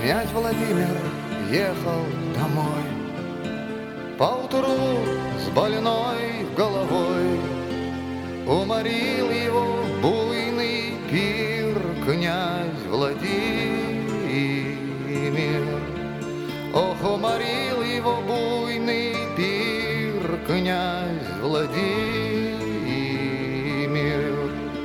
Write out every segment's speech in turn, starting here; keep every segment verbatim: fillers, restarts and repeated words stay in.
Князь Владимир ехал домой поутру с больной головой. Уморил его буйный пир князь Владимир. Ох, уморил его буйный пир князь Владимир.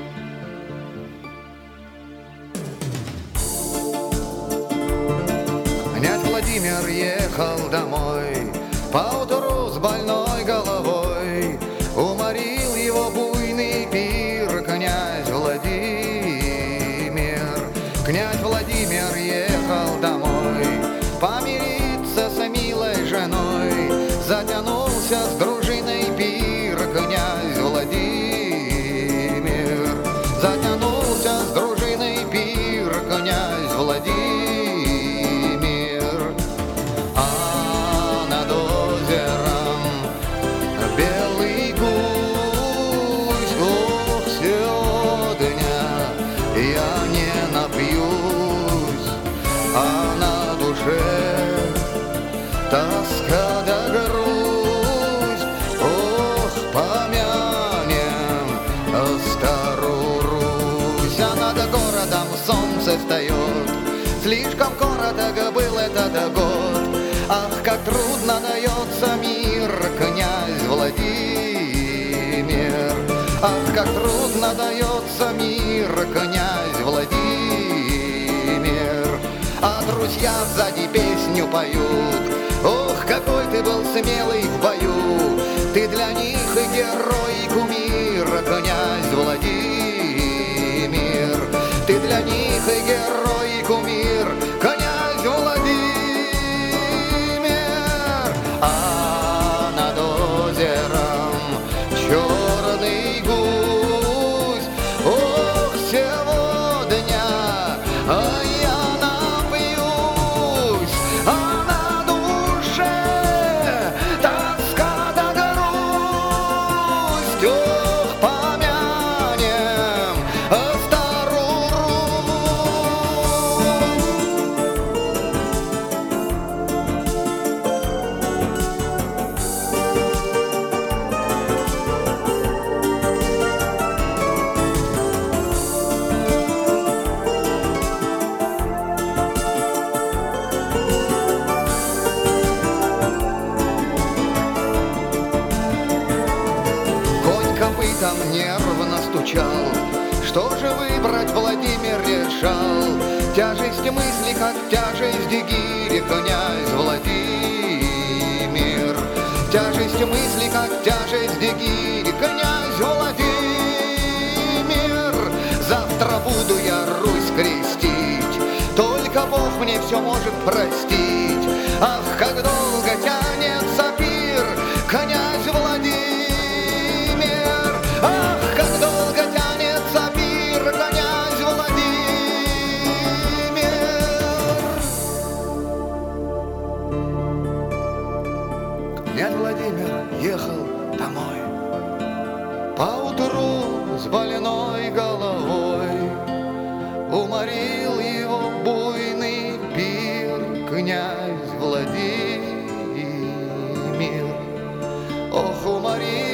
Князь Владимир ехал домой поутру с больной головой. Уморил его буйный пир князь Владимир. Князь Владимир ехал домой помириться с милой женой. Затянулся с дружиной пир князь Владимир. Затянулся с дружиной пир князь Владимир. Я не напьюсь, а на душе тоска да грусть. Ох, помянем старую Русь. А над городом солнце встает, слишком коротко был этот год. Ах, как трудно дается мир, князь Владимир. Ах, как трудно дается мир, князь Владимир. А друзья сзади песню поют. Ох, какой ты был смелый в бою. Ты для них и герой, и кумир, князь Владимир. Ты для них и герой, и кумир, князь Владимир. А над озером черный гусь. Ох, сегодня я напьюсь, а на душе тоска да грусть. Ох, помянем старую копытом нервно стучал. Что же выбрать Владимир решал? Тяжесть мысли, как тяжесть гири, князь Владимир. Тяжесть мысли, как тяжесть гири, князь Владимир. Завтра буду я Русь крестить, только Бог мне все может простить. Ах, как долго тянется пир, князь Владимир. Ах, как долго тянется пир, князь Владимир. Князь Владимир ехал домой поутру с больной головой. Уморил его буйный пир князь Владимир. Ох, уморил